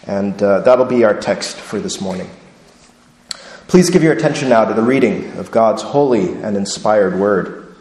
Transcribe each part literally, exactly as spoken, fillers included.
And uh, that'll be our text for this morning. Please give your attention now to the reading of God's holy and inspired word.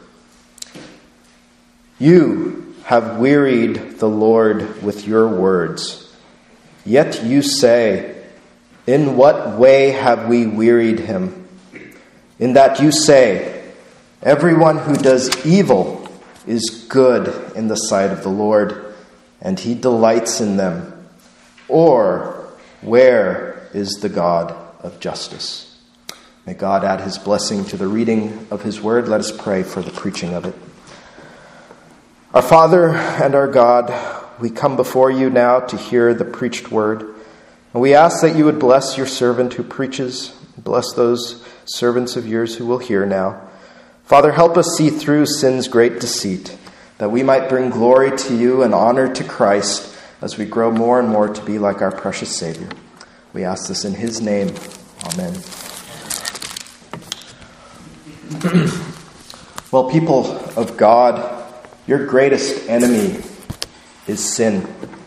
You have wearied the Lord with your words. Yet you say, in what way have we wearied him? In that you say, everyone who does evil is good in the sight of the Lord, and he delights in them. Or, where is the God of justice? May God add his blessing to the reading of his word. Let us pray for the preaching of it. Our Father and our God, we come before you now to hear the preached word. And we ask that you would bless your servant who preaches. Bless those servants of yours who will hear now. Father, help us see through sin's great deceit, that we might bring glory to you and honor to Christ as we grow more and more to be like our precious Savior. We ask this in his name. Amen. Well, people of God, your greatest enemy is sin.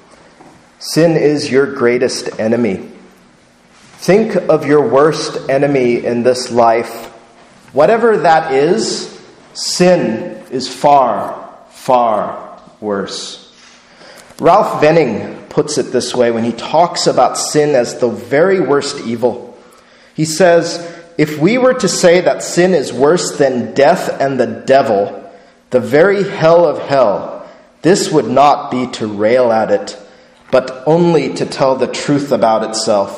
Sin is your greatest enemy. Think of your worst enemy in this life. Whatever that is, sin is far, far worse. Ralph Venning puts it this way when he talks about sin as the very worst evil. He says, if we were to say that sin is worse than death and the devil, the very hell of hell, this would not be to rail at it, but only to tell the truth about itself.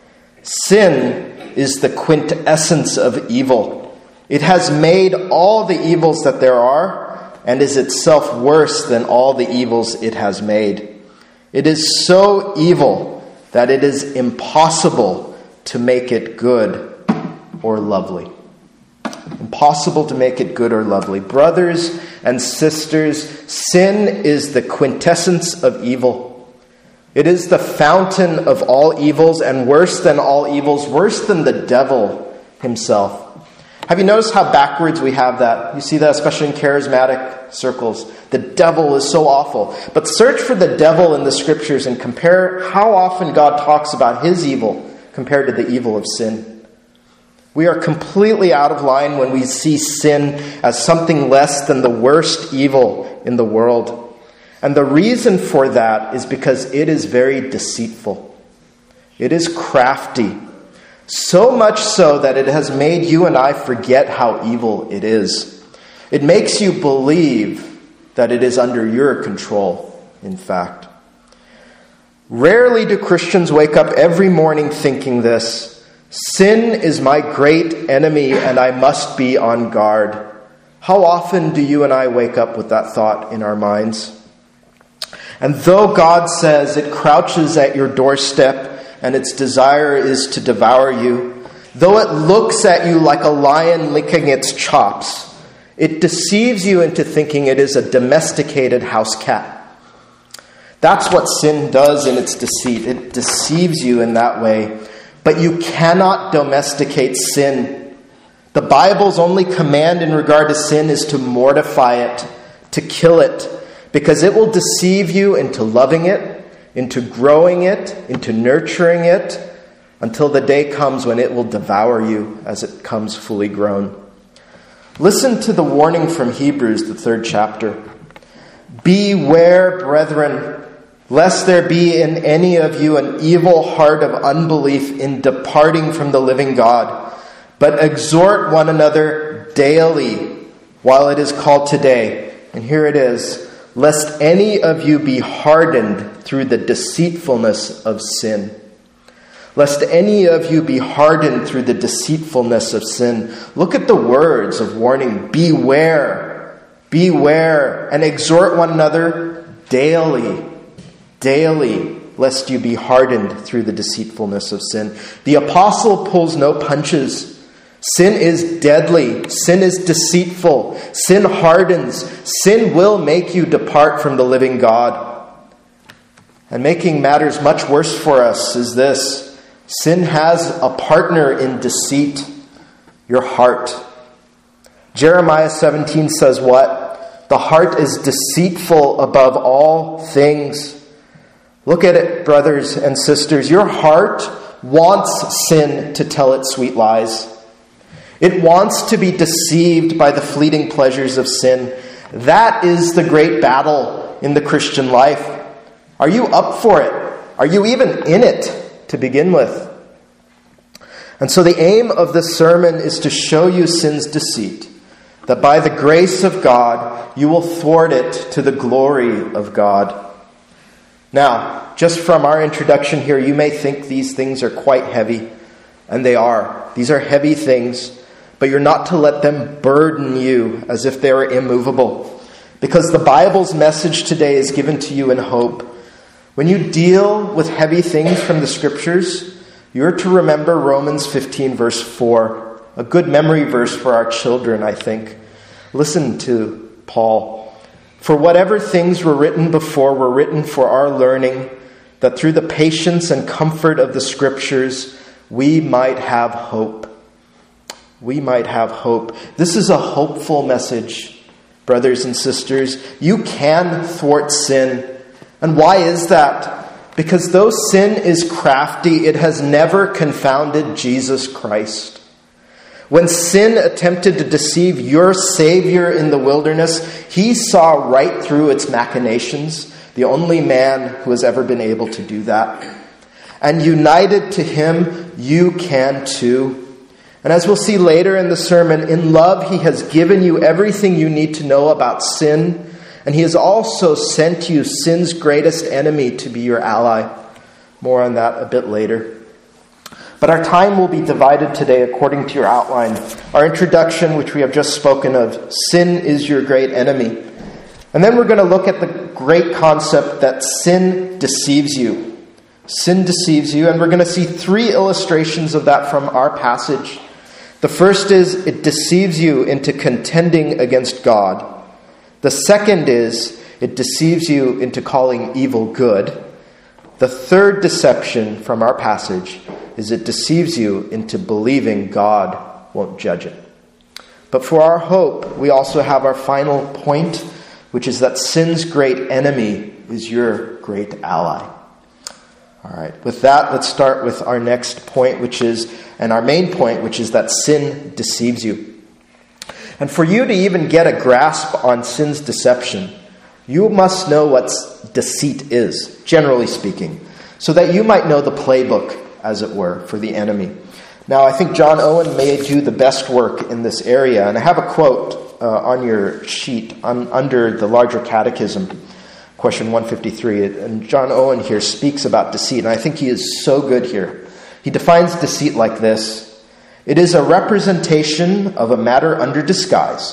Sin is the quintessence of evil. It has made all the evils that there are, and is itself worse than all the evils it has made. It is so evil that it is impossible to make it good or lovely. Impossible to make it good or lovely. Brothers and sisters, sin is the quintessence of evil. It is the fountain of all evils, and worse than all evils, worse than the devil himself. Have you noticed how backwards we have that? You see that especially in charismatic circles. The devil is so awful. But search for the devil in the scriptures and compare how often God talks about his evil compared to the evil of sin. We are completely out of line when we see sin as something less than the worst evil in the world. And the reason for that is because it is very deceitful. It is crafty. So much so that it has made you and I forget how evil it is. It makes you believe that it is under your control, in fact. Rarely do Christians wake up every morning thinking this: sin is my great enemy and I must be on guard. How often do you and I wake up with that thought in our minds? And though God says it crouches at your doorstep and its desire is to devour you, though it looks at you like a lion licking its chops, it deceives you into thinking it is a domesticated house cat. That's what sin does in its deceit. It deceives you in that way. But you cannot domesticate sin. The Bible's only command in regard to sin is to mortify it, to kill it, because it will deceive you into loving it, into growing it, into nurturing it, until the day comes when it will devour you as it comes fully grown. Listen to the warning from Hebrews, the third chapter. Beware, brethren, lest there be in any of you an evil heart of unbelief in departing from the living God, but exhort one another daily while it is called today. And here it is, lest any of you be hardened through the deceitfulness of sin. Lest any of you be hardened through the deceitfulness of sin. Look at the words of warning. Beware, beware, and exhort one another daily, daily, lest you be hardened through the deceitfulness of sin. The apostle pulls no punches. Sin is deadly. Sin is deceitful. Sin hardens. Sin will make you depart from the living God. And making matters much worse for us is this: sin has a partner in deceit, your heart. Jeremiah seventeen says what? The heart is deceitful above all things. Look at it, brothers and sisters. Your heart wants sin to tell its sweet lies. It wants to be deceived by the fleeting pleasures of sin. That is the great battle in the Christian life. Are you up for it? Are you even in it to begin with? And so the aim of this sermon is to show you sin's deceit, that by the grace of God, you will thwart it to the glory of God. Now, just from our introduction here, you may think these things are quite heavy, and they are. These are heavy things, but you're not to let them burden you as if they were immovable, because the Bible's message today is given to you in hope. When you deal with heavy things from the Scriptures, you're to remember Romans fifteen, verse four, a good memory verse for our children, I think. Listen to Paul. For whatever things were written before were written for our learning, that through the patience and comfort of the Scriptures, we might have hope. We might have hope. This is a hopeful message, brothers and sisters. You can thwart sin. And why is that? Because though sin is crafty, it has never confounded Jesus Christ. When sin attempted to deceive your Savior in the wilderness, he saw right through its machinations, the only man who has ever been able to do that. And united to him, you can too. And as we'll see later in the sermon, in love he has given you everything you need to know about sin, and he has also sent you sin's greatest enemy to be your ally. More on that a bit later. But our time will be divided today according to your outline. Our introduction, which we have just spoken of, sin is your great enemy. And then we're going to look at the great concept that sin deceives you. Sin deceives you, and we're going to see three illustrations of that from our passage. The first is it deceives you into contending against God. The second is it deceives you into calling evil good. The third deception from our passage is it deceives you into believing God won't judge it. But for our hope, we also have our final point, which is that sin's great enemy is your great ally. All right, with that, let's start with our next point, which is, and our main point, which is that sin deceives you. And for you to even get a grasp on sin's deception, you must know what deceit is, generally speaking, so that you might know the playbook, as it were, for the enemy. Now, I think John Owen may do the best work in this area, and I have a quote uh, on your sheet on, under the larger catechism, question one fifty-three, and John Owen here speaks about deceit, and I think he is so good here. He defines deceit like this: it is a representation of a matter under disguise,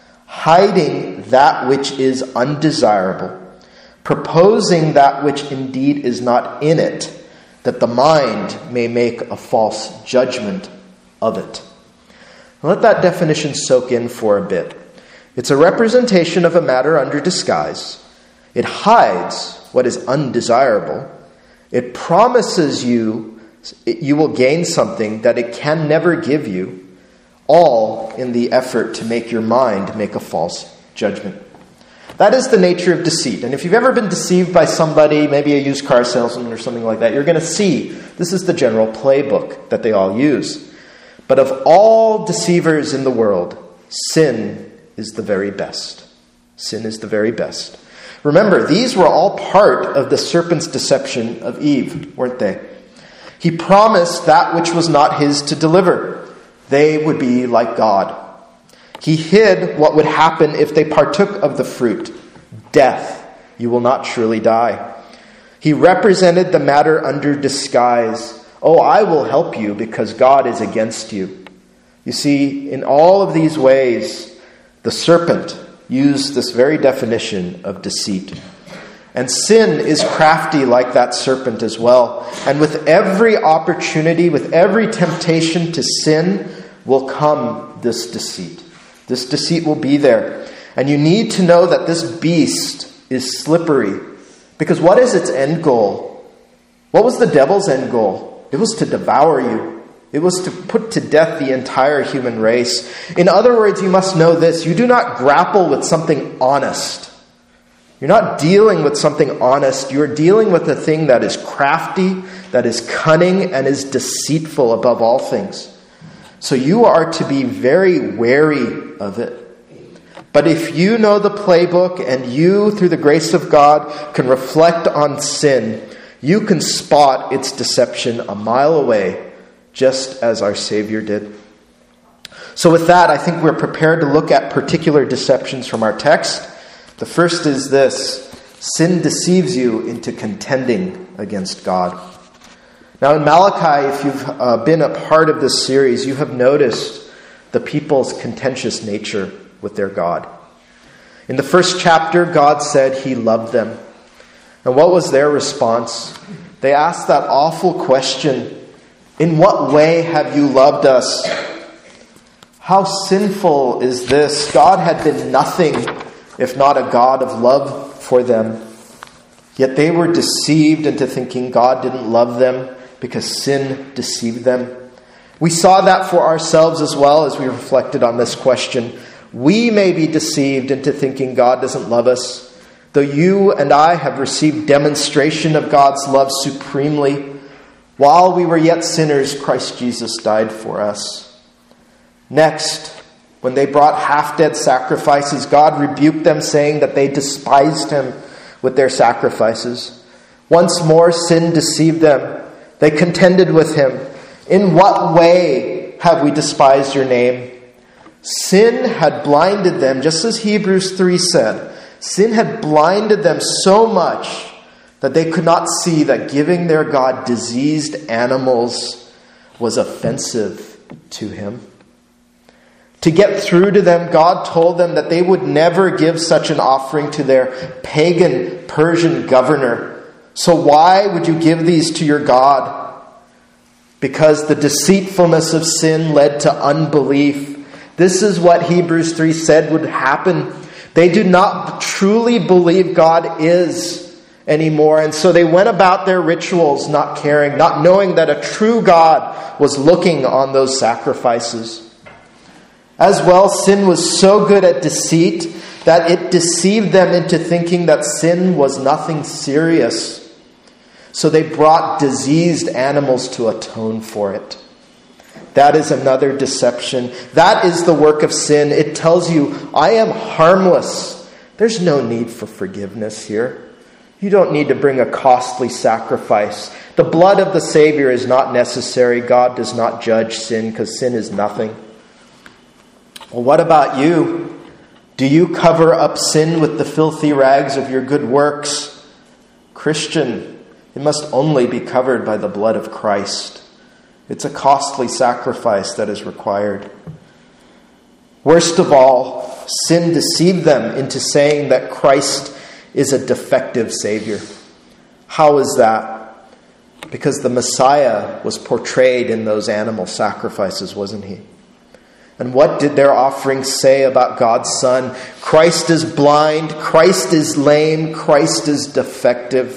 hiding that which is undesirable, proposing that which indeed is not in it, that the mind may make a false judgment of it. Let that definition soak in for a bit. It's a representation of a matter under disguise. It hides what is undesirable. It promises you you will gain something that it can never give you, all in the effort to make your mind make a false judgment. That is the nature of deceit. And if you've ever been deceived by somebody, maybe a used car salesman or something like that, you're going to see this is the general playbook that they all use. But of all deceivers in the world, sin is the very best. Sin is the very best. Remember, these were all part of the serpent's deception of Eve, weren't they? He promised that which was not his to deliver. They would be like God. He hid what would happen if they partook of the fruit. Death. You will not surely die. He represented the matter under disguise. Oh, I will help you because God is against you. You see, in all of these ways, the serpent used this very definition of deceit. And sin is crafty like that serpent as well. And with every opportunity, with every temptation to sin, will come this deceit. This deceit will be there. And you need to know that this beast is slippery. Because what is its end goal? What was the devil's end goal? It was to devour you. It was to put to death the entire human race. In other words, you must know this. You do not grapple with something honest. You're not dealing with something honest. You're dealing with a thing that is crafty, that is cunning, and is deceitful above all things. So you are to be very wary of it. But if you know the playbook and you, through the grace of God, can reflect on sin, you can spot its deception a mile away, just as our Savior did. So with that, I think we're prepared to look at particular deceptions from our text. The first is this: sin deceives you into contending against God. Now in Malachi, if you've uh, been a part of this series, you have noticed the people's contentious nature with their God. In the first chapter, God said he loved them. And what was their response? They asked that awful question, "In what way have you loved us?" How sinful is this? God had been nothing if not a God of love for them. Yet they were deceived into thinking God didn't love them because sin deceived them. We saw that for ourselves as well as we reflected on this question. We may be deceived into thinking God doesn't love us, though you and I have received demonstration of God's love supremely. While we were yet sinners, Christ Jesus died for us. Next, when they brought half-dead sacrifices, God rebuked them, saying that they despised him with their sacrifices. Once more, sin deceived them. They contended with him. "In what way have we despised your name?" Sin had blinded them, just as Hebrews three said. Sin had blinded them so much that they could not see that giving their God diseased animals was offensive to him. To get through to them, God told them that they would never give such an offering to their pagan Persian governor. So why would you give these to your God? Because the deceitfulness of sin led to unbelief. This is what Hebrews three said would happen. They do not truly believe God is anymore, and so they went about their rituals not caring, not knowing that a true God was looking on those sacrifices. As well, sin was so good at deceit that it deceived them into thinking that sin was nothing serious. So they brought diseased animals to atone for it. That is another deception. That is the work of sin. It tells you, I am harmless. There's no need for forgiveness here. You don't need to bring a costly sacrifice. The blood of the Savior is not necessary. God does not judge sin because sin is nothing. Well, what about you? Do you cover up sin with the filthy rags of your good works? Christian, it must only be covered by the blood of Christ. It's a costly sacrifice that is required. Worst of all, sin deceived them into saying that Christ is a defective Savior. How is that? Because the Messiah was portrayed in those animal sacrifices, wasn't he? And what did their offerings say about God's Son? Christ is blind, Christ is lame, Christ is defective.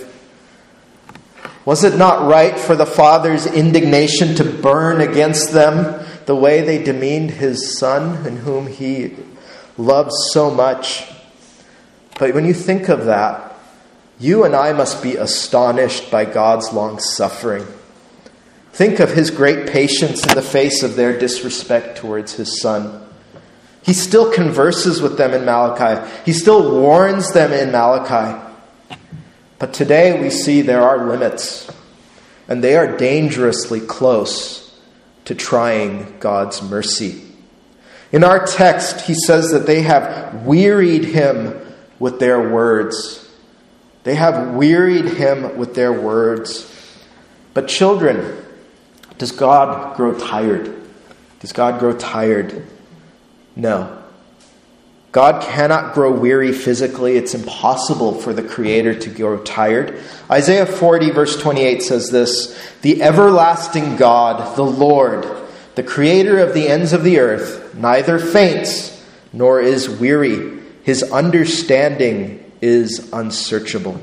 Was it not right for the Father's indignation to burn against them the way they demeaned his Son, in whom he loved so much? But when you think of that, you and I must be astonished by God's long suffering. Think of his great patience in the face of their disrespect towards his Son. He still converses with them in Malachi. He still warns them in Malachi. But today we see there are limits, and they are dangerously close to trying God's mercy. In our text, he says that they have wearied him with their words. They have wearied him with their words. But children, does God grow tired? Does God grow tired? No. God cannot grow weary physically. It's impossible for the Creator to grow tired. Isaiah forty verse twenty-eight says this: "The everlasting God, the Lord, the Creator of the ends of the earth, neither faints nor is weary. His understanding is unsearchable."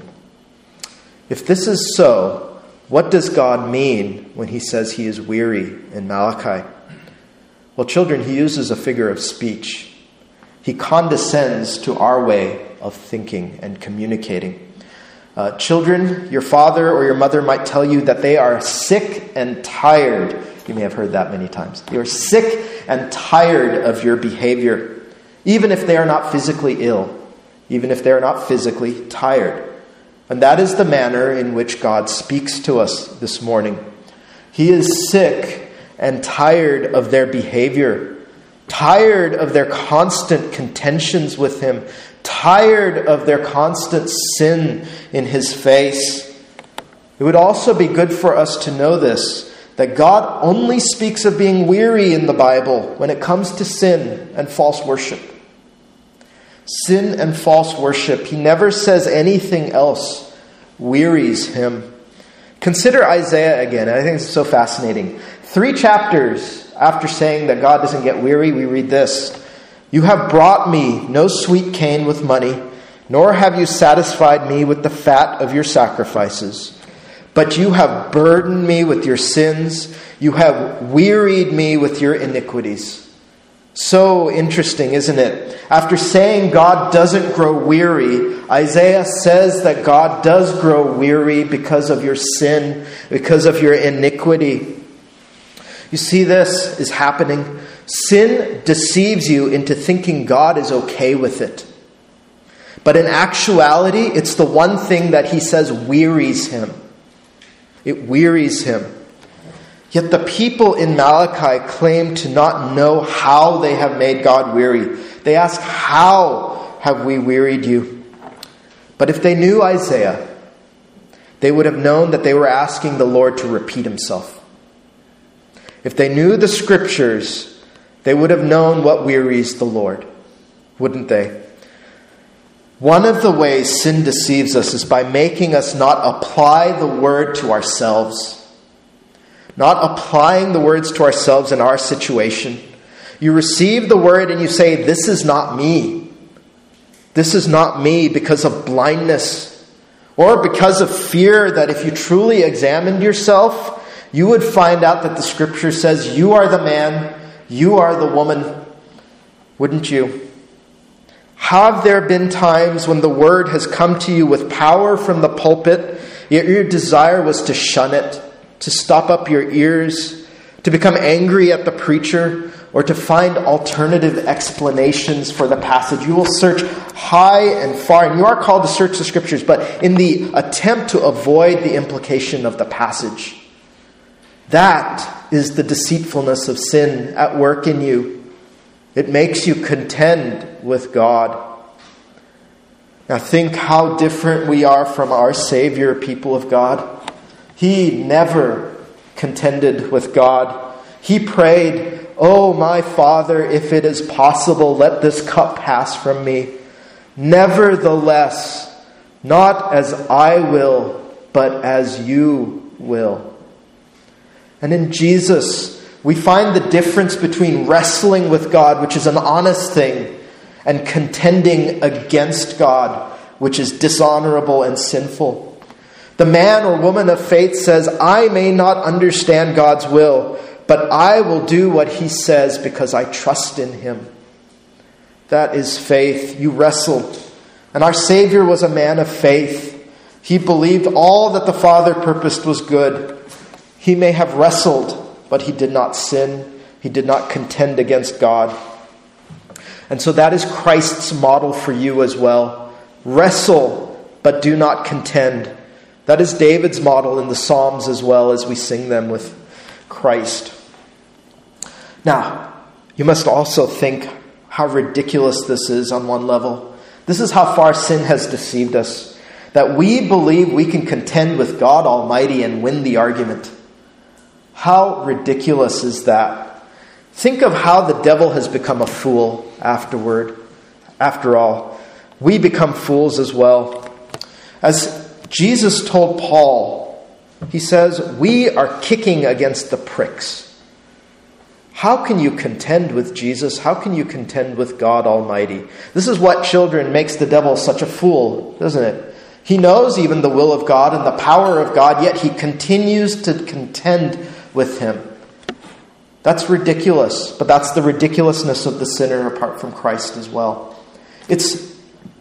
If this is so, what does God mean when he says he is weary in Malachi? Well, children, he uses a figure of speech. He condescends to our way of thinking and communicating. Uh, children, your father or your mother might tell you that they are sick and tired. You may have heard that many times. You are sick and tired of your behavior, even if they are not physically ill, even if they are not physically tired. And that is the manner in which God speaks to us this morning. He is sick and tired of their behavior, tired of their constant contentions with Him, tired of their constant sin in His face. It would also be good for us to know this, that God only speaks of being weary in the Bible when it comes to sin and false worship. Sin and false worship. He never says anything else wearies Him. Consider Isaiah again. I think it's so fascinating. Three chapters after saying that God doesn't get weary, we read this. You have brought me no sweet cane with money, nor have you satisfied me with the fat of your sacrifices. But you have burdened me with your sins. You have wearied me with your iniquities. So interesting, isn't it? After saying God doesn't grow weary, Isaiah says that God does grow weary because of your sin, because of your iniquity. You see, this is happening. Sin deceives you into thinking God is okay with it. But in actuality, it's the one thing that He says wearies Him. It wearies Him. Yet the people in Malachi claim to not know how they have made God weary. They ask, how have we wearied you? But if they knew Isaiah, they would have known that they were asking the Lord to repeat Himself. If they knew the Scriptures, they would have known what wearies the Lord, wouldn't they? One of the ways sin deceives us is by making us not apply the word to ourselves. Not applying the words to ourselves in our situation. You receive the word and you say, this is not me. This is not me because of blindness. Or because of fear that if you truly examined yourself, you would find out that the Scripture says you are the man, you are the woman. Wouldn't you? Have there been times when the word has come to you with power from the pulpit, yet your desire was to shun it? To stop up your ears, to become angry at the preacher, or to find alternative explanations for the passage. You will search high and far, and you are called to search the Scriptures, but in the attempt to avoid the implication of the passage. That is the deceitfulness of sin at work in you. It makes you contend with God. Now think how different we are from our Savior, people of God. He never contended with God. He prayed, "Oh, my Father, if it is possible, let this cup pass from me. Nevertheless, not as I will, but as you will." And in Jesus, we find the difference between wrestling with God, which is an honest thing, and contending against God, which is dishonorable and sinful. The man or woman of faith says, I may not understand God's will, but I will do what He says because I trust in Him. That is faith. You wrestle. And our Savior was a man of faith. He believed all that the Father purposed was good. He may have wrestled, but he did not sin. He did not contend against God. And so that is Christ's model for you as well. Wrestle, but do not contend. That is David's model in the Psalms as well as we sing them with Christ. Now, you must also think how ridiculous this is on one level. This is how far sin has deceived us. That we believe we can contend with God Almighty and win the argument. How ridiculous is that? Think of how the devil has become a fool afterward. After all, we become fools as well. As Jesus told Paul, he says, we are kicking against the pricks. How can you contend with Jesus? How can you contend with God Almighty? This is what, children, makes the devil such a fool, doesn't it? He knows even the will of God and the power of God, yet he continues to contend with Him. That's ridiculous, but that's the ridiculousness of the sinner apart from Christ as well. It's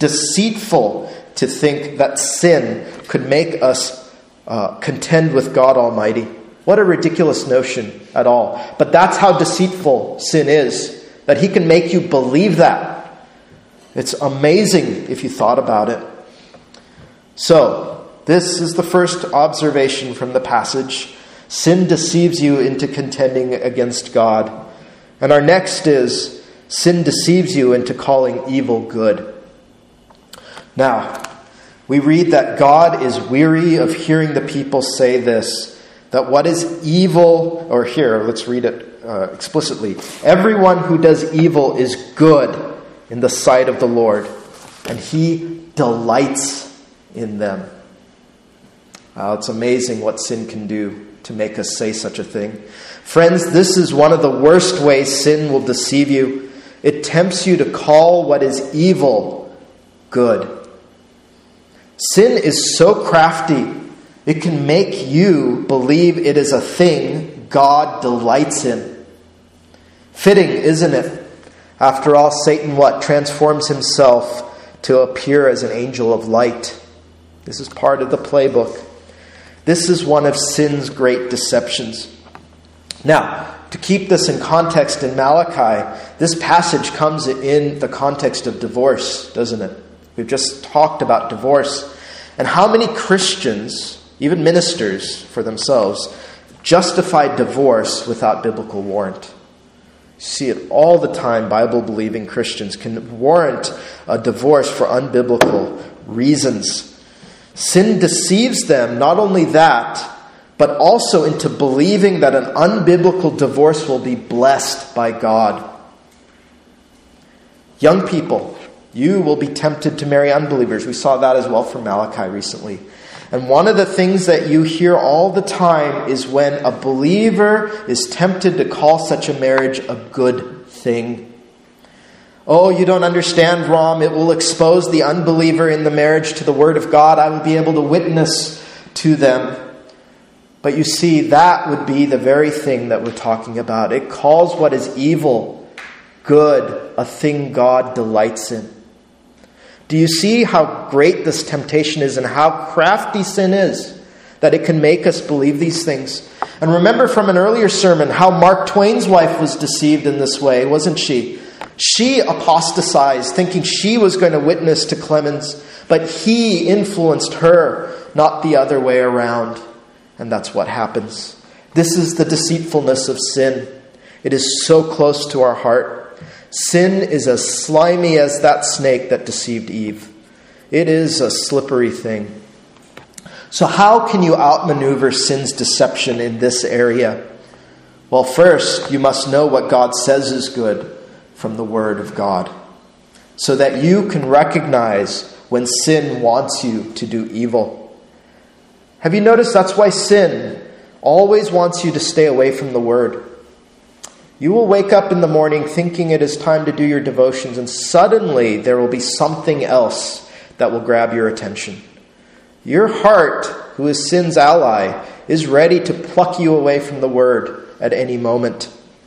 deceitful to think that sin could make us uh, contend with God Almighty. What a ridiculous notion at all. But that's how deceitful sin is, that he can make you believe that. It's amazing if you thought about it. So, this is the first observation from the passage. Sin deceives you into contending against God. And our next is, sin deceives you into calling evil good. Now, we read that God is weary of hearing the people say this, that what is evil, or here, let's read it uh, explicitly. Everyone who does evil is good in the sight of the Lord, and he delights in them. Wow, it's amazing what sin can do to make us say such a thing. Friends, this is one of the worst ways sin will deceive you. It tempts you to call what is evil good. Sin is so crafty, it can make you believe it is a thing God delights in. Fitting, isn't it? After all, Satan what? Transforms himself to appear as an angel of light. This is part of the playbook. This is one of sin's great deceptions. Now, to keep this in context in Malachi, this passage comes in the context of divorce, doesn't it? We've just talked about divorce. And how many Christians, even ministers for themselves, justify divorce without biblical warrant? You see it all the time. Bible-believing Christians can warrant a divorce for unbiblical reasons. Sin deceives them, not only that, but also into believing that an unbiblical divorce will be blessed by God. Young people, you will be tempted to marry unbelievers. We saw that as well from Malachi recently. And one of the things that you hear all the time is when a believer is tempted to call such a marriage a good thing. Oh, you don't understand, Rom. It will expose the unbeliever in the marriage to the Word of God. I will be able to witness to them. But you see, that would be the very thing that we're talking about. It calls what is evil good, a thing God delights in. Do you see how great this temptation is and how crafty sin is, that it can make us believe these things? And remember from an earlier sermon how Mark Twain's wife was deceived in this way, wasn't she? She apostatized, thinking she was going to witness to Clemens, but he influenced her, not the other way around. And that's what happens. This is the deceitfulness of sin. It is so close to our heart. Sin is as slimy as that snake that deceived Eve. It is a slippery thing. So how can you outmaneuver sin's deception in this area? Well, first, you must know what God says is good from the Word of God, so that you can recognize when sin wants you to do evil. Have you noticed that's why sin always wants you to stay away from the Word? You will wake up in the morning thinking it is time to do your devotions, and suddenly there will be something else that will grab your attention. Your heart, who is sin's ally, is ready to pluck you away from the Word at any moment.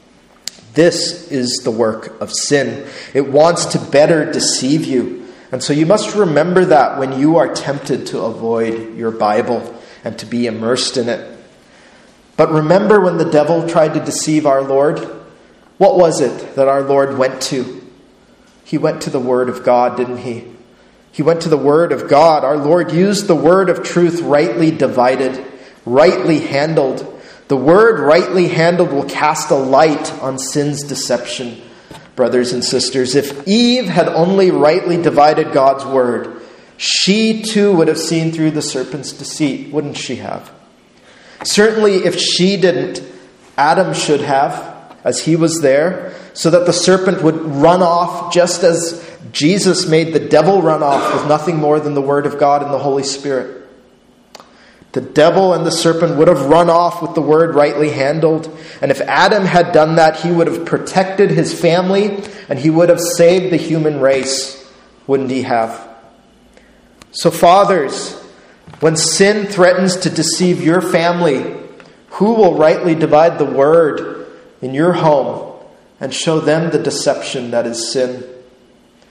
This is the work of sin. It wants to better deceive you. And so you must remember that when you are tempted to avoid your Bible and to be immersed in it. But remember when the devil tried to deceive our Lord? What was it that our Lord went to? He went to the Word of God, didn't he? He went to the Word of God. Our Lord used the word of truth rightly divided, rightly handled. The word rightly handled will cast a light on sin's deception, brothers and sisters. If Eve had only rightly divided God's word, she too would have seen through the serpent's deceit, wouldn't she have? Certainly if she didn't, Adam should have, as he was there, so that the serpent would run off just as Jesus made the devil run off with nothing more than the Word of God and the Holy Spirit. The devil and the serpent would have run off with the word rightly handled. And if Adam had done that, he would have protected his family and he would have saved the human race, wouldn't he have? So fathers, when sin threatens to deceive your family, who will rightly divide the word in your home and show them the deception that is sin?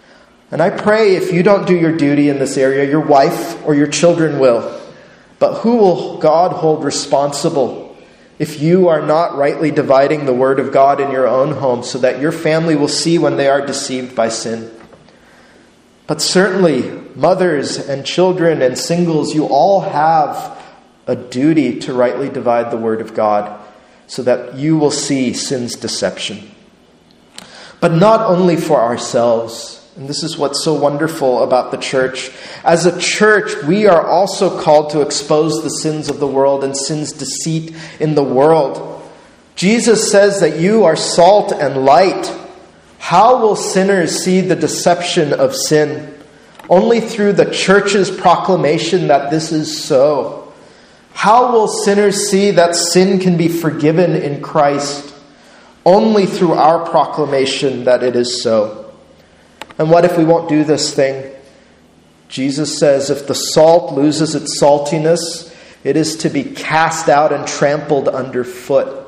And I pray if you don't do your duty in this area, your wife or your children will. But who will God hold responsible if you are not rightly dividing the word of God in your own home so that your family will see when they are deceived by sin? But certainly, mothers and children and singles, you all have a duty to rightly divide the word of God so that you will see sin's deception. But not only for ourselves. And this is what's so wonderful about the church. As a church, we are also called to expose the sins of the world and sin's deceit in the world. Jesus says that you are salt and light. How will sinners see the deception of sin? Only through the church's proclamation that this is so. How will sinners see that sin can be forgiven in Christ? Only through our proclamation that it is so. And what if we won't do this thing? Jesus says if the salt loses its saltiness, it is to be cast out and trampled underfoot,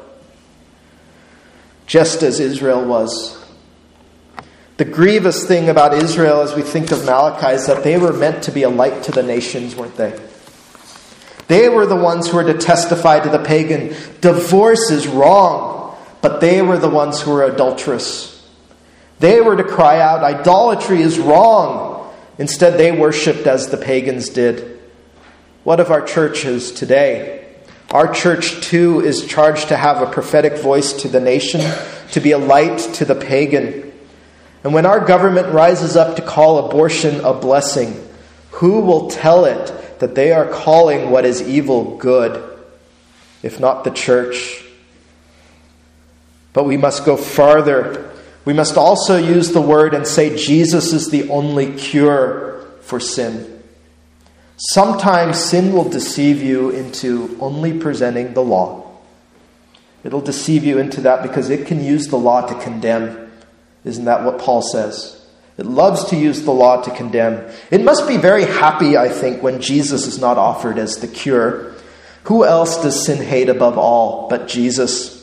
just as Israel was. The grievous thing about Israel as we think of Malachi is that they were meant to be a light to the nations, weren't they? They were the ones who were to testify to the pagan. Divorce is wrong, but they were the ones who were adulterous. They were to cry out, idolatry is wrong. Instead, they worshipped as the pagans did. What of our churches today? Our church, too, is charged to have a prophetic voice to the nation, to be a light to the pagan. And when our government rises up to call abortion a blessing, who will tell it that they are calling what is evil good, if not the church? But we must go farther. We must also use the word and say Jesus is the only cure for sin. Sometimes sin will deceive you into only presenting the law. It'll deceive you into that because it can use the law to condemn. Isn't that what Paul says? It loves to use the law to condemn. It must be very happy, I think, when Jesus is not offered as the cure. Who else does sin hate above all but Jesus?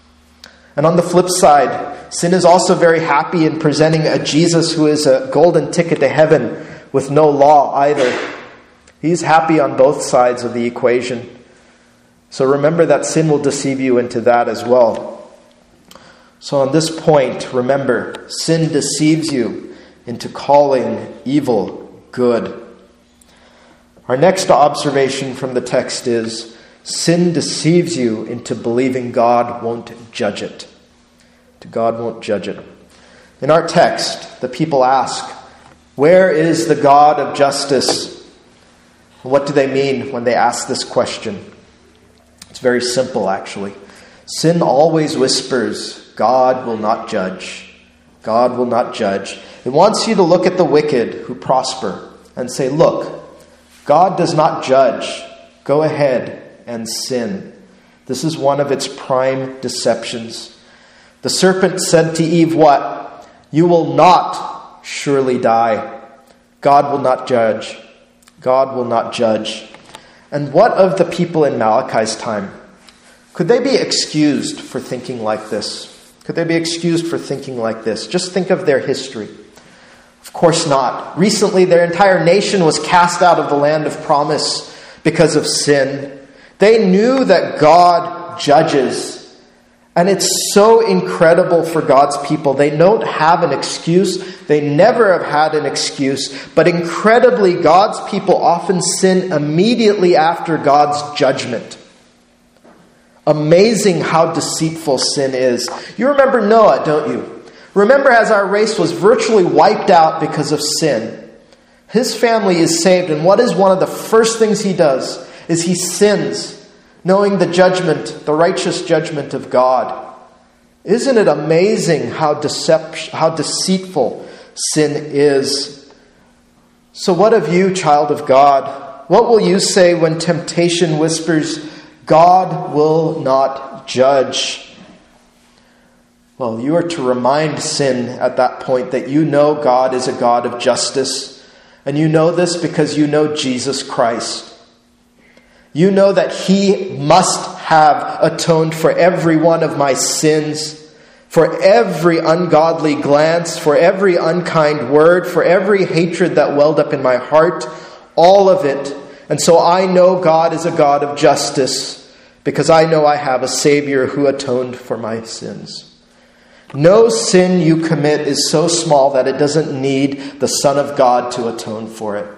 And on the flip side, sin is also very happy in presenting a Jesus who is a golden ticket to heaven with no law either. He's happy on both sides of the equation. So remember that sin will deceive you into that as well. So on this point, remember, sin deceives you into calling evil good. Our next observation from the text is, sin deceives you into believing God won't judge it. God won't judge it. In our text, the people ask, where is the God of justice? What do they mean when they ask this question? It's very simple, actually. Sin always whispers, God will not judge. God will not judge. It wants you to look at the wicked who prosper and say, look, God does not judge. Go ahead and sin. This is one of its prime deceptions. The serpent said to Eve, what? You will not surely die. God will not judge. God will not judge. And what of the people in Malachi's time? Could they be excused for thinking like this? Could they be excused for thinking like this? Just think of their history. Of course not. Recently, their entire nation was cast out of the land of promise because of sin. They knew that God judges. And it's so incredible for God's people. They don't have an excuse. They never have had an excuse. But incredibly, God's people often sin immediately after God's judgment. Amazing how deceitful sin is. You remember Noah, don't you? Remember as our race was virtually wiped out because of sin. His family is saved, and what is one of the first things he does is he sins, knowing the judgment, the righteous judgment of God. Isn't it amazing how decept- how deceitful sin is? So what of you, child of God? What will you say when temptation whispers, God will not judge? Well, you are to remind sin at that point that you know God is a God of justice. And you know this because you know Jesus Christ. You know that He must have atoned for every one of my sins, for every ungodly glance, for every unkind word, for every hatred that welled up in my heart, all of it. And so I know God is a God of justice, because I know I have a Savior who atoned for my sins. No sin you commit is so small that it doesn't need the Son of God to atone for it.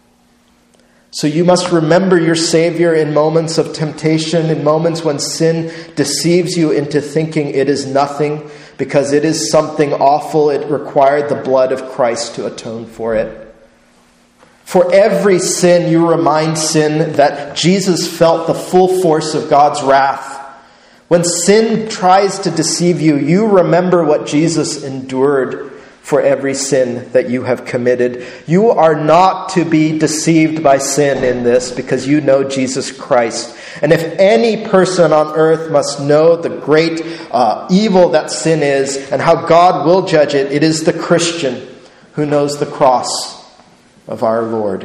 So you must remember your Savior in moments of temptation, in moments when sin deceives you into thinking it is nothing, because it is something awful. It required the blood of Christ to atone for it. For every sin, you remind sin that Jesus felt the full force of God's wrath. When sin tries to deceive you, you remember what Jesus endured for every sin that you have committed. You are not to be deceived by sin in this, because you know Jesus Christ. And if any person on earth must know the great uh, evil that sin is and how God will judge it, it is the Christian who knows the cross of our Lord.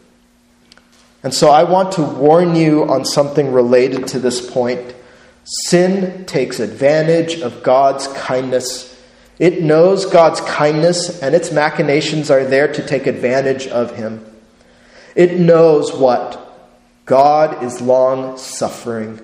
And so I want to warn you on something related to this point. Sin takes advantage of God's kindness. It knows God's kindness, and its machinations are there to take advantage of him. It knows what? God is long-suffering.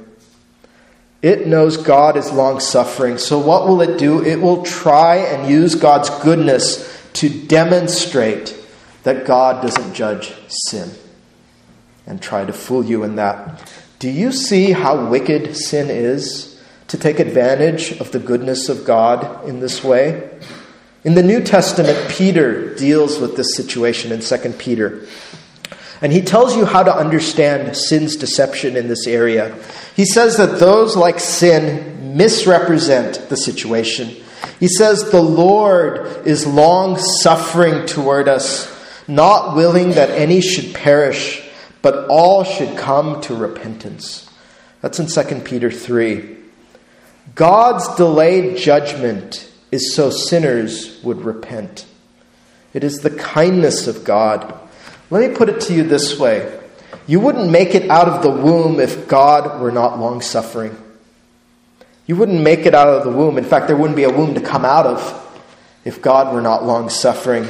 It knows God is long-suffering. So what will it do? It will try and use God's goodness to demonstrate that God doesn't judge sin, and try to fool you in that. Do you see how wicked sin is to take advantage of the goodness of God in this way? In the New Testament, Peter deals with this situation in Second Peter. And he tells you how to understand sin's deception in this area. He says that those like sin misrepresent the situation. He says the Lord is long-suffering toward us, not willing that any should perish, but all should come to repentance. That's in Second Peter three. God's delayed judgment is so sinners would repent. It is the kindness of God. Let me put it to you this way. You wouldn't make it out of the womb if God were not long-suffering. You wouldn't make it out of the womb. In fact, there wouldn't be a womb to come out of if God were not long-suffering.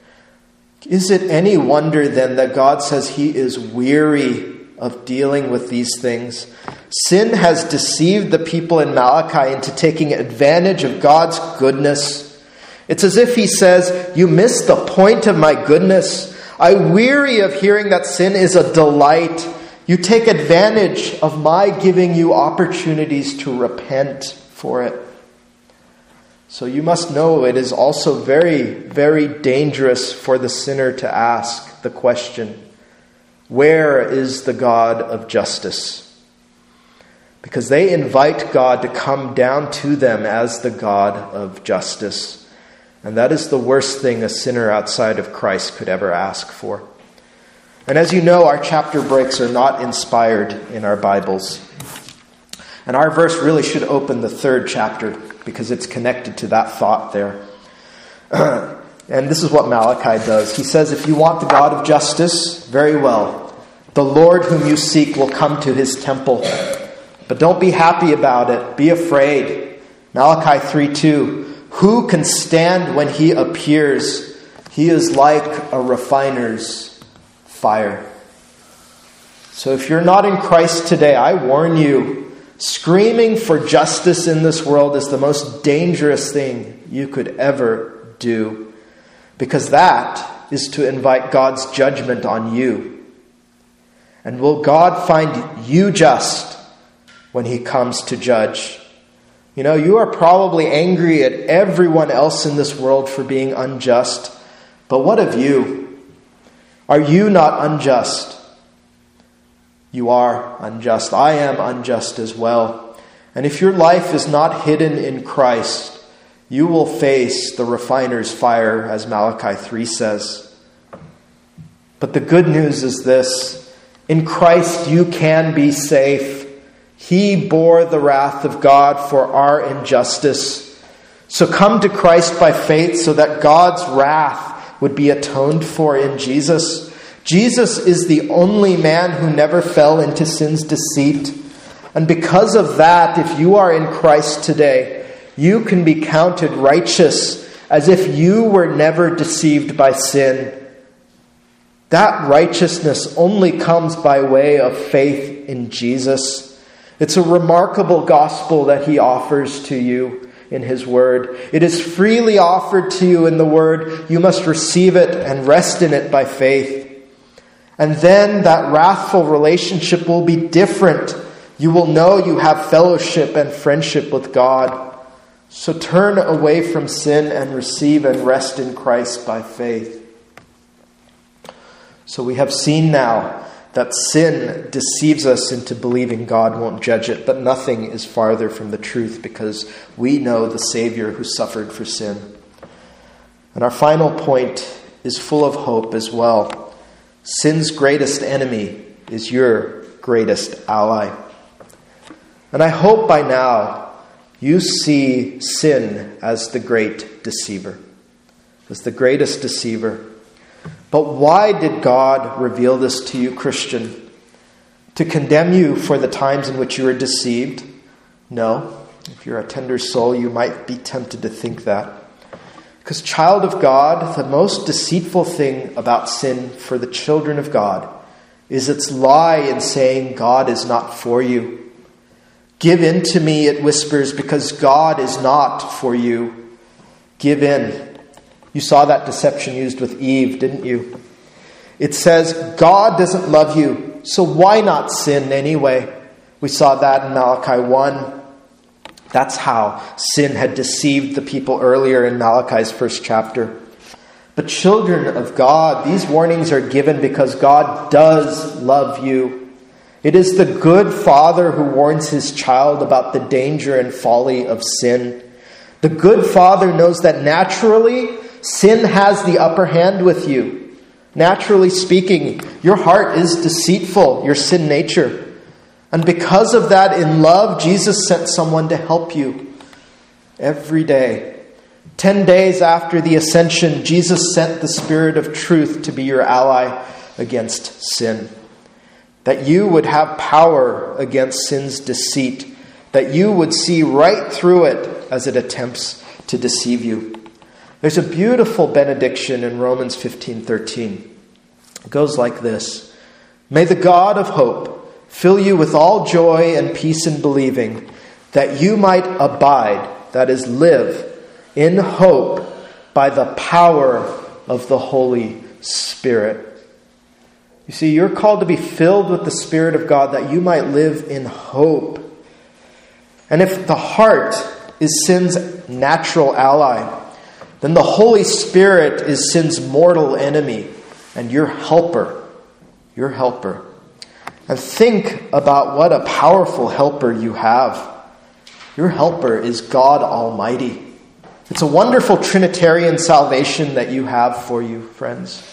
Is it any wonder then that God says he is weary of dealing with these things? Sin has deceived the people in Malachi into taking advantage of God's goodness. It's as if he says, you missed the point of my goodness. I weary of hearing that sin is a delight. You take advantage of my giving you opportunities to repent for it. So you must know it is also very, very dangerous for the sinner to ask the question, where is the God of justice? Because they invite God to come down to them as the God of justice. And that is the worst thing a sinner outside of Christ could ever ask for. And as you know, our chapter breaks are not inspired in our Bibles. And our verse really should open the third chapter, because it's connected to that thought there. And this is what Malachi does. He says, if you want the God of justice, very well. The Lord whom you seek will come to his temple. But don't be happy about it. Be afraid. Malachi three two. Who can stand when he appears? He is like a refiner's fire. So if you're not in Christ today, I warn you, screaming for justice in this world is the most dangerous thing you could ever do, because that is to invite God's judgment on you. And will God find you just when he comes to judge? You know, you are probably angry at everyone else in this world for being unjust, but what of you? Are you not unjust? You are unjust. I am unjust as well. And if your life is not hidden in Christ, you will face the refiner's fire, as Malachi three says. But the good news is this. In Christ you can be safe. He bore the wrath of God for our injustice. So come to Christ by faith so that God's wrath would be atoned for in Jesus. Jesus is the only man who never fell into sin's deceit. And because of that, if you are in Christ today, you can be counted righteous as if you were never deceived by sin. That righteousness only comes by way of faith in Jesus. It's a remarkable gospel that he offers to you in his word. It is freely offered to you in the word. You must receive it and rest in it by faith. And then that wrathful relationship will be different. You will know you have fellowship and friendship with God. So turn away from sin and receive and rest in Christ by faith. So we have seen now that sin deceives us into believing God won't judge it, but nothing is farther from the truth because we know the Savior who suffered for sin. And our final point is full of hope as well. Sin's greatest enemy is your greatest ally. And I hope by now you see sin as the great deceiver, as the greatest deceiver. But why did God reveal this to you, Christian? To condemn you for the times in which you were deceived? No. If you're a tender soul, you might be tempted to think that. Because, child of God, the most deceitful thing about sin for the children of God is its lie in saying God is not for you. Give in to me, it whispers, because God is not for you. Give in. You saw that deception used with Eve, didn't you? It says, God doesn't love you, so why not sin anyway? We saw that in Malachi one. That's how sin had deceived the people earlier in Malachi's first chapter. But children of God, these warnings are given because God does love you. It is the good father who warns his child about the danger and folly of sin. The good father knows that naturally, sin has the upper hand with you. Naturally speaking, your heart is deceitful, your sin nature. And because of that, in love, Jesus sent someone to help you every day. Ten days after the ascension, Jesus sent the Spirit of truth to be your ally against sin. That you would have power against sin's deceit. That you would see right through it as it attempts to deceive you. There's a beautiful benediction in Romans fifteen thirteen. It goes like this. May the God of hope fill you with all joy and peace in believing, that you might abide, that is, live, in hope by the power of the Holy Spirit. You see, you're called to be filled with the Spirit of God that you might live in hope. And if the heart is sin's natural ally, then the Holy Spirit is sin's mortal enemy and your helper. Your helper. And think about what a powerful helper you have. Your helper is God Almighty. It's a wonderful Trinitarian salvation that you have for you, friends.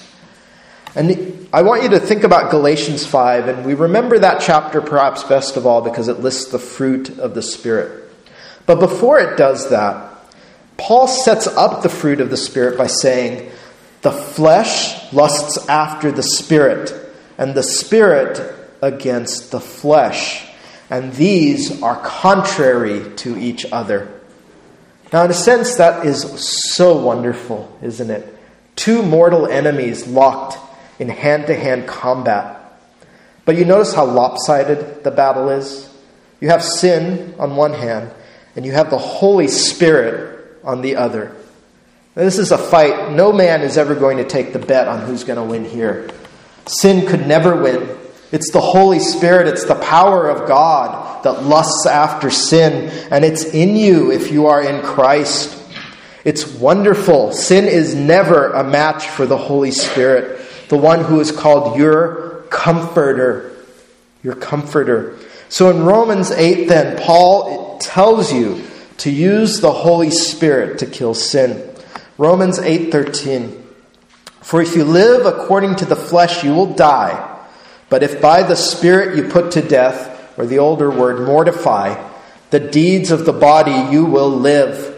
And I want you to think about Galatians five, and we remember that chapter perhaps best of all because it lists the fruit of the Spirit. But before it does that, Paul sets up the fruit of the Spirit by saying, the flesh lusts after the Spirit, and the Spirit against the flesh. And these are contrary to each other. Now, in a sense, that is so wonderful, isn't it? Two mortal enemies locked in hand-to-hand combat. But you notice how lopsided the battle is? You have sin on one hand, and you have the Holy Spirit on the other. Now, this is a fight. No man is ever going to take the bet on who's going to win here. Sin could never win. It's the Holy Spirit, it's the power of God that lusts after sin, and it's in you if you are in Christ. It's wonderful. Sin is never a match for the Holy Spirit, the one who is called your comforter. Your comforter. So in Romans eight then, Paul tells you to use the Holy Spirit to kill sin. Romans eight thirteen. For if you live according to the flesh, you will die. But if by the Spirit you put to death, or the older word, mortify, the deeds of the body, you will live.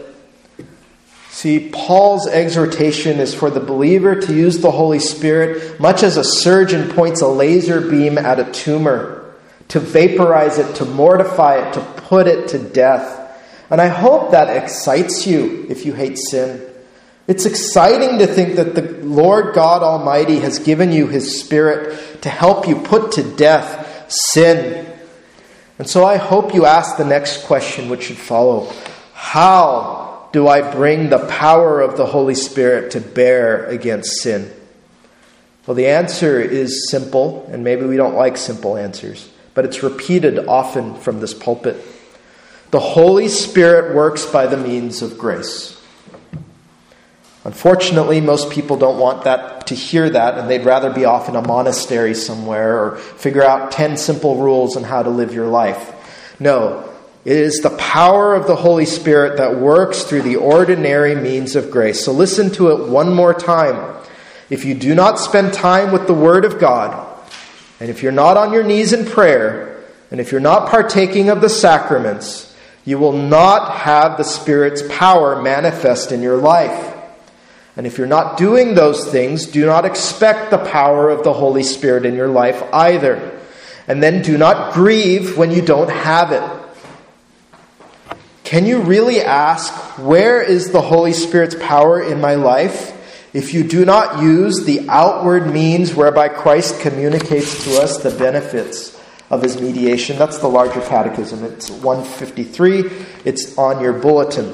See, Paul's exhortation is for the believer to use the Holy Spirit much as a surgeon points a laser beam at a tumor, to vaporize it, to mortify it, to put it to death. And I hope that excites you if you hate sin. It's exciting to think that the Lord God Almighty has given you His Spirit to help you put to death sin. And so I hope you ask the next question which should follow. How do I bring the power of the Holy Spirit to bear against sin? Well, the answer is simple, and maybe we don't like simple answers, but it's repeated often from this pulpit. The Holy Spirit works by the means of grace. Unfortunately, most people don't want that to hear that, and they'd rather be off in a monastery somewhere or figure out ten simple rules on how to live your life. No, it is the power of the Holy Spirit that works through the ordinary means of grace. So listen to it one more time. If you do not spend time with the Word of God, and if you're not on your knees in prayer, and if you're not partaking of the sacraments, you will not have the Spirit's power manifest in your life. And if you're not doing those things, do not expect the power of the Holy Spirit in your life either. And then do not grieve when you don't have it. Can you really ask, where is the Holy Spirit's power in my life, if you do not use the outward means whereby Christ communicates to us the benefits of His mediation? That's the larger catechism. It's one fifty-three. It's on your bulletin.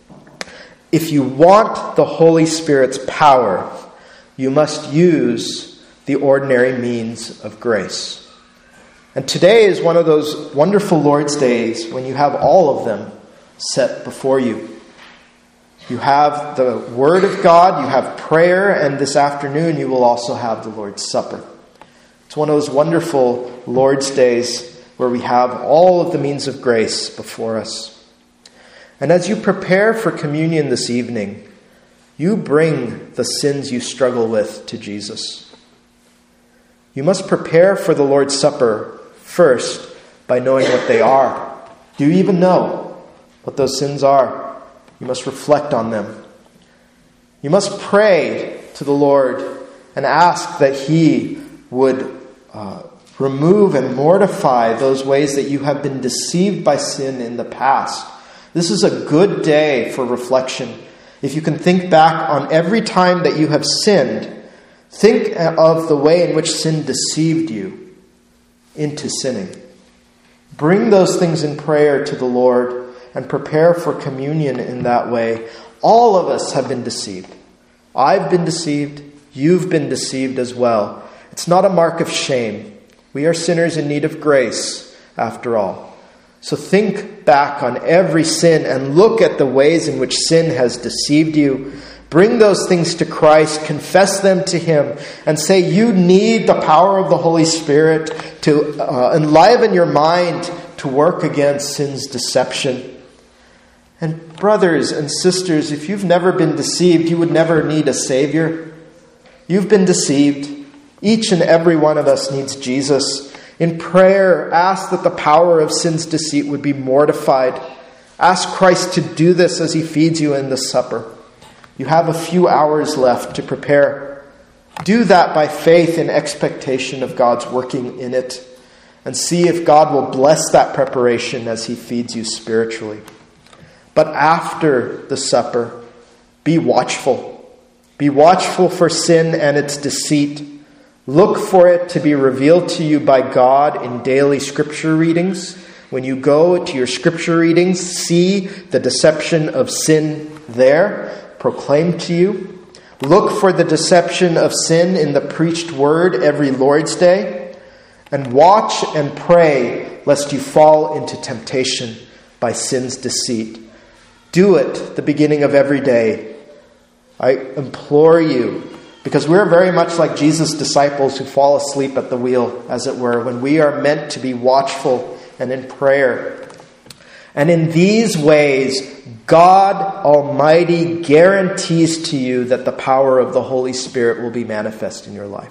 If you want the Holy Spirit's power, you must use the ordinary means of grace. And today is one of those wonderful Lord's days when you have all of them set before you. You have the Word of God, you have prayer, and this afternoon you will also have the Lord's Supper. It's one of those wonderful Lord's days where we have all of the means of grace before us. And as you prepare for communion this evening, you bring the sins you struggle with to Jesus. You must prepare for the Lord's Supper first by knowing what they are. Do you even know what those sins are? You must reflect on them. You must pray to the Lord and ask that He would uh, remove and mortify those ways that you have been deceived by sin in the past. This is a good day for reflection. If you can think back on every time that you have sinned, think of the way in which sin deceived you into sinning. Bring those things in prayer to the Lord and prepare for communion in that way. All of us have been deceived. I've been deceived. You've been deceived as well. It's not a mark of shame. We are sinners in need of grace, after all. So think back on every sin and look at the ways in which sin has deceived you. Bring those things to Christ, confess them to Him, and say you need the power of the Holy Spirit to uh, enliven your mind to work against sin's deception. And brothers and sisters, if you've never been deceived, you would never need a Savior. You've been deceived. Each and every one of us needs Jesus. In prayer, ask that the power of sin's deceit would be mortified. Ask Christ to do this as He feeds you in the supper. You have a few hours left to prepare. Do that by faith in expectation of God's working in it. And see if God will bless that preparation as He feeds you spiritually. But after the supper, be watchful. Be watchful for sin and its deceit. Look for it to be revealed to you by God in daily scripture readings. When you go to your scripture readings, see the deception of sin there, proclaimed to you. Look for the deception of sin in the preached word every Lord's Day. And watch and pray lest you fall into temptation by sin's deceit. Do it the beginning of every day. I implore you, because we're very much like Jesus' disciples who fall asleep at the wheel, as it were, when we are meant to be watchful and in prayer. And in these ways, God Almighty guarantees to you that the power of the Holy Spirit will be manifest in your life.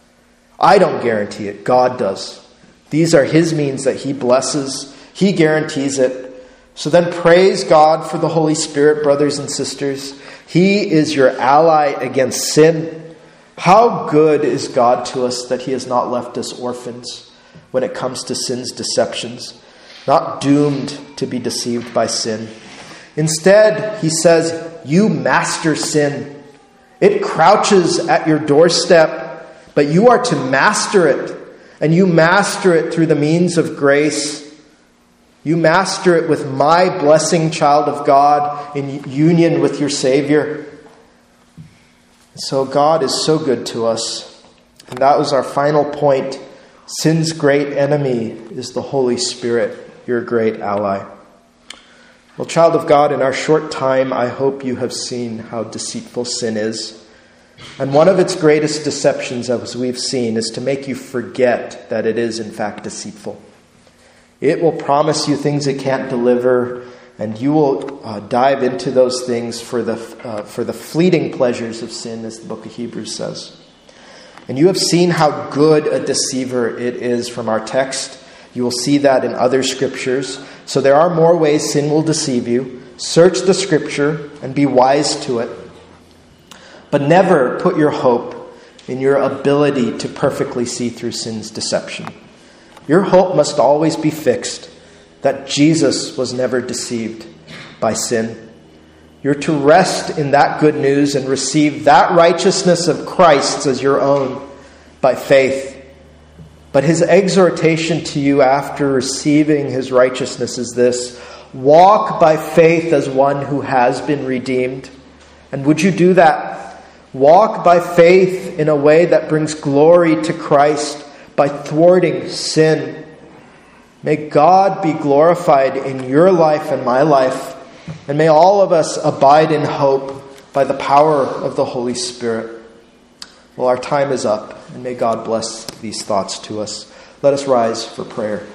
I don't guarantee it. God does. These are His means that He blesses. He guarantees it. So then praise God for the Holy Spirit, brothers and sisters. He is your ally against sin. How good is God to us that He has not left us orphans when it comes to sin's deceptions, not doomed to be deceived by sin. Instead, he says, you master sin. It crouches at your doorstep, but you are to master it. And you master it through the means of grace. You master it with my blessing, child of God, in union with your Savior. So God is so good to us. And that was our final point. Sin's great enemy is the Holy Spirit, your great ally. Well, child of God, in our short time, I hope you have seen how deceitful sin is. And one of its greatest deceptions, as we've seen, is to make you forget that it is in fact deceitful. It will promise you things it can't deliver, and you will uh, dive into those things for the uh, for the fleeting pleasures of sin, as the book of Hebrews says. And you have seen how good a deceiver it is from our text. You will see that in other scriptures. So there are more ways sin will deceive you. Search the scripture and be wise to it. But never put your hope in your ability to perfectly see through sin's deception. Your hope must always be fixed that Jesus was never deceived by sin. You're to rest in that good news and receive that righteousness of Christ as your own by faith. But his exhortation to you after receiving his righteousness is this: walk by faith as one who has been redeemed. And would you do that? Walk by faith in a way that brings glory to Christ by thwarting sin. May God be glorified in your life and my life, and may all of us abide in hope by the power of the Holy Spirit. Well, our time is up, and may God bless these thoughts to us. Let us rise for prayer.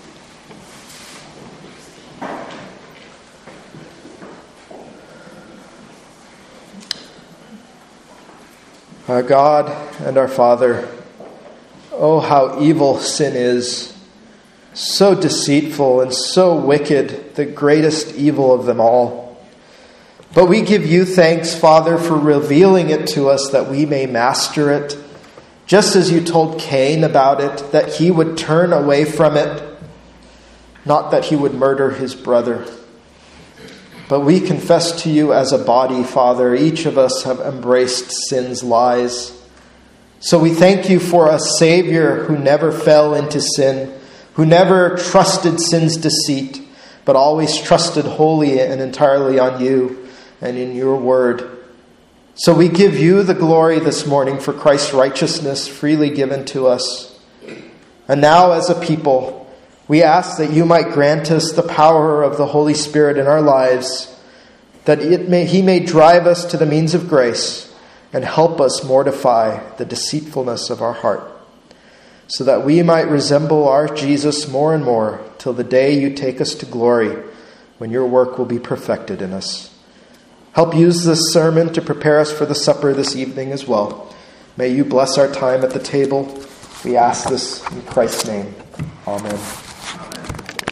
Our God and our Father, oh, how evil sin is, so deceitful and so wicked, the greatest evil of them all. But we give you thanks, Father, for revealing it to us that we may master it, just as you told Cain about it, that he would turn away from it, not that he would murder his brother. But we confess to you as a body, Father, each of us have embraced sin's lies. So we thank you for a Savior who never fell into sin, who never trusted sin's deceit, but always trusted wholly and entirely on you and in your word. So we give you the glory this morning for Christ's righteousness freely given to us. And now as a people, we ask that you might grant us the power of the Holy Spirit in our lives, that it may, he may drive us to the means of grace and help us mortify the deceitfulness of our heart, so that we might resemble our Jesus more and more till the day you take us to glory, when your work will be perfected in us. Help use this sermon to prepare us for the supper this evening as well. May you bless our time at the table. We ask this in Christ's name. Amen.